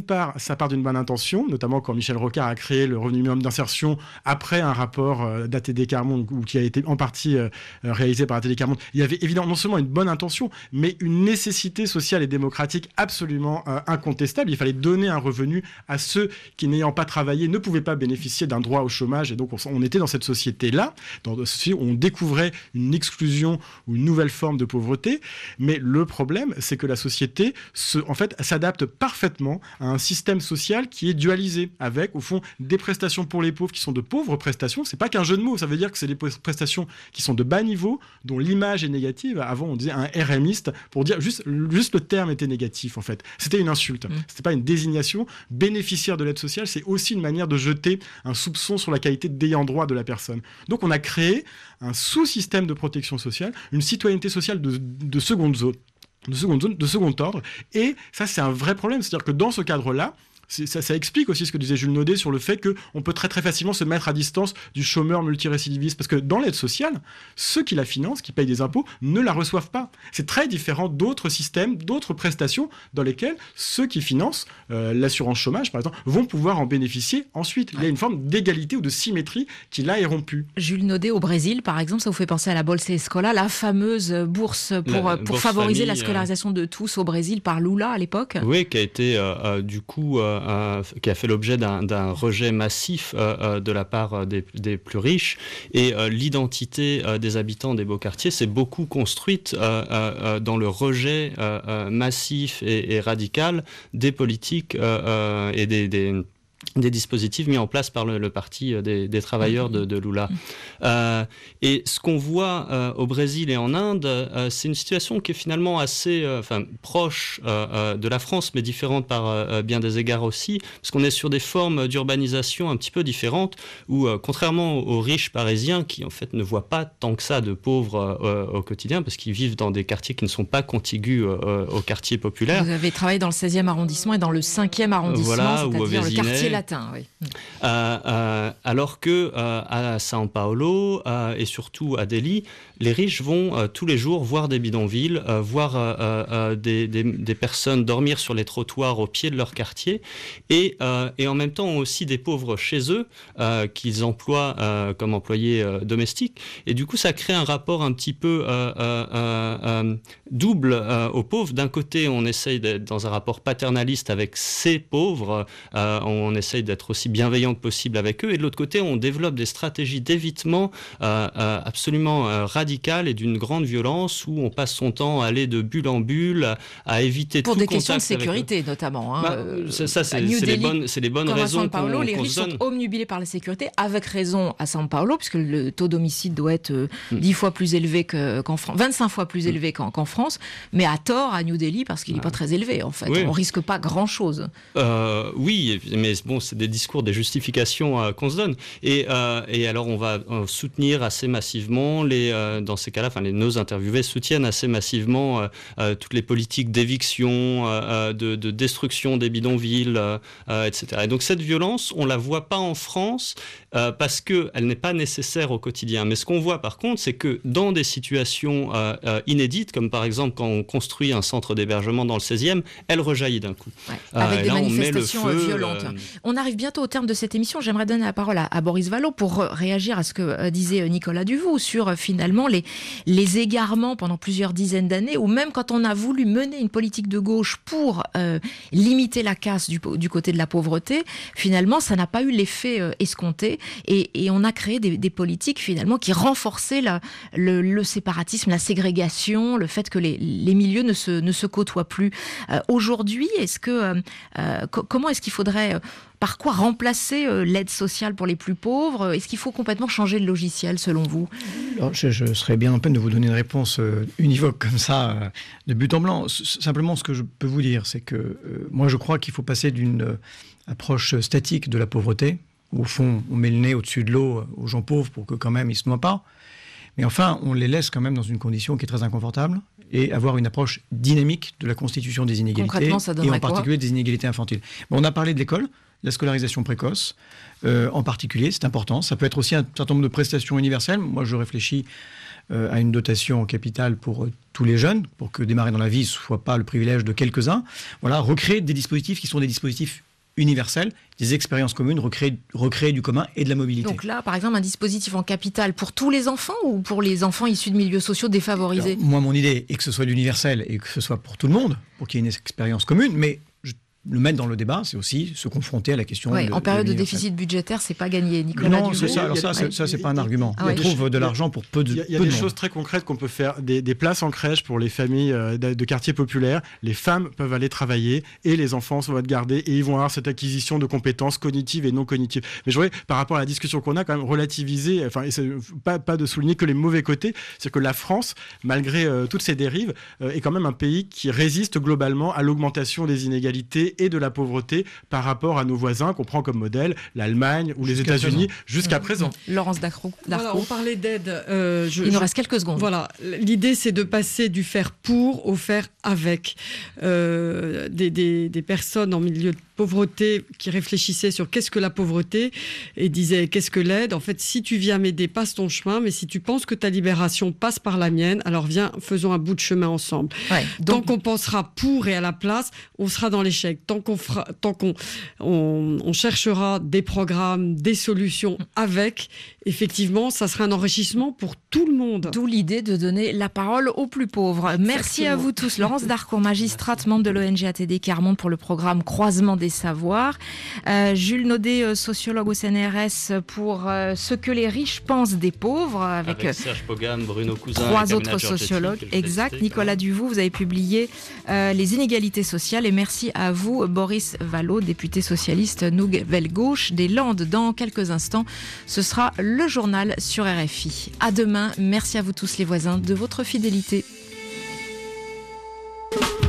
part, ça part d'une bonne intention, notamment quand Michel Rocard a créé le revenu minimum d'insertion après un rapport d'ATD Quart Monde, ou qui a été en partie réalisé par ATD Quart Monde. Il y avait évidemment non seulement une bonne intention, mais une nécessité sociale et démocratique absolument incontestable. Il fallait donner un revenu à ceux qui, n'ayant pas travaillé, ne pouvaient pas bénéficier d'un droit au chômage. Et donc, on était dans cette société-là, on découvrait une exclusion ou une nouvelle forme de pauvreté. Mais le problème, c'est que la société, s'adapte parfaitement à un système social qui est dualisé, avec, au fond, des prestations pour les pauvres qui sont de pauvres prestations. C'est pas qu'un jeu de mots, ça veut dire que c'est des prestations qui sont de bas niveau, dont l'image est négative. Avant, on disait un RMiste, pour dire juste le terme était négatif, en fait. C'était une insulte. C'était pas une désignation. Bénéficiaire de l'aide sociale, c'est aussi une manière de jeter un soupçon sur la qualité d'ayant droit de la personne. Donc, on a créé un sous-système de protection sociale, une citoyenneté sociale de seconde zone, de second ordre. Et ça, c'est un vrai problème. C'est-à-dire que dans ce cadre-là, ça explique aussi ce que disait Jules Naudet sur le fait qu'on peut très très facilement se mettre à distance du chômeur multirécidiviste, parce que dans l'aide sociale, ceux qui la financent, qui payent des impôts, ne la reçoivent pas. C'est très différent d'autres systèmes, d'autres prestations dans lesquelles ceux qui financent l'assurance chômage, par exemple, vont pouvoir en bénéficier ensuite. Il y a une forme d'égalité ou de symétrie qui là est rompue. Jules Naudet, au Brésil, par exemple, ça vous fait penser à la Bolsa Escola, la fameuse bourse pour favoriser la scolarisation de tous au Brésil par Lula à l'époque. Oui, qui a été du coup... qui a fait l'objet d'un rejet massif de la part des plus riches. Et l'identité des habitants des beaux quartiers s'est beaucoup construite dans le rejet massif et radical des politiques et des dispositifs mis en place par le parti des travailleurs de Lula. Et ce qu'on voit au Brésil et en Inde, c'est une situation qui est finalement assez proche de la France, mais différente par bien des égards aussi, parce qu'on est sur des formes d'urbanisation un petit peu différentes, où contrairement aux riches parisiens, qui en fait ne voient pas tant que ça de pauvres au quotidien, parce qu'ils vivent dans des quartiers qui ne sont pas contigus aux quartiers populaires. Vous avez travaillé dans le 16e arrondissement et dans le 5e arrondissement, voilà, c'est-à-dire le quartier latin. Oui. Alors que à São Paulo et surtout à Delhi, les riches vont tous les jours voir des bidonvilles, voir des personnes dormir sur les trottoirs au pied de leur quartier, et en même temps ont aussi des pauvres chez eux qu'ils emploient comme employés domestiques. Et du coup, ça crée un rapport un petit peu double aux pauvres. D'un côté, on essaye d'être dans un rapport paternaliste avec ces pauvres, on essaye d'être aussi bienveillant que possible avec eux, et de l'autre côté, on développe des stratégies d'évitement absolument radicales et d'une grande violence, où on passe son temps à aller de bulle en bulle, à éviter tout contact. Pour des questions de sécurité, notamment. Ça, c'est les bonnes raisons qu'on se donne. Les riches sont obnubilés par la sécurité, avec raison à São Paulo, puisque le taux d'homicide doit être 10 fois plus élevé qu'en France, 25 fois plus élevé qu'en France, mais à tort à New Delhi, parce qu'il n'est pas très élevé, en fait. Oui. On risque pas grand-chose. Oui, mais bon, c'est des discours, des justifications qu'on se donne. Et alors, on va soutenir assez massivement, dans ces cas-là, nos interviewés soutiennent assez massivement toutes les politiques d'éviction, de destruction des bidonvilles, etc. Et donc, cette violence, on ne la voit pas en France parce qu'elle n'est pas nécessaire au quotidien. Mais ce qu'on voit, par contre, c'est que dans des situations inédites, comme par exemple quand on construit un centre d'hébergement dans le 16e, elle rejaillit d'un coup. Ouais, avec des manifestations violentes. On arrive bientôt au terme de cette émission. J'aimerais donner la parole à Boris Vallaud pour réagir à ce que disait Nicolas Duvaux sur finalement les égarements pendant plusieurs dizaines d'années, ou même quand on a voulu mener une politique de gauche pour limiter la casse du côté de la pauvreté, finalement ça n'a pas eu l'effet escompté, et on a créé des politiques finalement qui renforçaient le séparatisme, la ségrégation, le fait que les milieux ne se côtoient plus. Aujourd'hui, comment est-ce qu'il faudrait... Par quoi remplacer l'aide sociale pour les plus pauvres ? Est-ce qu'il faut complètement changer le logiciel, selon vous ? Alors, je serais bien en peine de vous donner une réponse univoque comme ça, de but en blanc. Simplement, ce que je peux vous dire, c'est que moi, je crois qu'il faut passer d'une approche statique de la pauvreté, où, au fond, on met le nez au-dessus de l'eau aux gens pauvres pour que, quand même, ils ne se noient pas. Mais enfin, on les laisse quand même dans une condition qui est très inconfortable, et avoir une approche dynamique de la constitution des inégalités, Concrètement, ça donnerait et en particulier des inégalités infantiles. Bon, on a parlé de l'école. la scolarisation précoce, en particulier, c'est important. Ça peut être aussi un certain nombre de prestations universelles. Moi, je réfléchis à une dotation en capital pour tous les jeunes, pour que démarrer dans la vie ne soit pas le privilège de quelques-uns. Voilà, recréer des dispositifs qui sont des dispositifs universels, des expériences communes, recréer du commun et de la mobilité. Donc là, par exemple, un dispositif en capital pour tous les enfants ou pour les enfants issus de milieux sociaux défavorisés? Alors, moi, mon idée est que ce soit l'universel et que ce soit pour tout le monde, pour qu'il y ait une expérience commune, mais le mettre dans le débat, c'est aussi se confronter à la question. En période de déficit budgétaire, c'est pas gagné, Nicolas. Non, Duvaux. ça, c'est pas un argument. On trouve de l'argent pour peu de monde. Il y a des choses très concrètes qu'on peut faire. Des places en crèche pour les familles de quartiers populaires. Les femmes peuvent aller travailler et les enfants vont être gardés et ils vont avoir cette acquisition de compétences cognitives et non cognitives. Mais je voudrais, par rapport à la discussion qu'on a, quand même relativiser, et c'est pas de souligner que les mauvais côtés, c'est que la France, malgré toutes ces dérives, est quand même un pays qui résiste globalement à l'augmentation des inégalités et de la pauvreté par rapport à nos voisins qu'on prend comme modèle, l'Allemagne ou les États-Unis, jusqu'à présent. Laurence Darcro. Voilà, on parlait d'aide. Il nous reste quelques secondes. Voilà, l'idée c'est de passer du faire pour au faire avec. Des personnes en milieu de pauvreté qui réfléchissaient sur qu'est-ce que la pauvreté et disaient qu'est-ce que l'aide. En fait, si tu viens m'aider, passe ton chemin, mais si tu penses que ta libération passe par la mienne, alors viens, faisons un bout de chemin ensemble. Tant qu'on pensera pour et à la place, on sera dans l'échec. Tant qu'on cherchera des programmes, des solutions avec, effectivement, ça sera un enrichissement pour tout le monde. D'où l'idée de donner la parole aux plus pauvres. Merci à vous tous. Laurence Darcourt, magistrate, membre de l'ONG ATD Carmonde pour le programme Croisement des Savoirs. Jules Naudet, sociologue au CNRS pour Ce que les riches pensent des pauvres. Avec Serge Pogam, Bruno Cousin. 3 autres sociologues. Exact. Nicolas Duvaux, vous avez publié Les inégalités sociales. Et merci à vous, Boris Vallaud, député socialiste Nouvelle Gauche des Landes. Dans quelques instants, ce sera le journal sur RFI. À demain. Merci à vous tous les voisins de votre fidélité.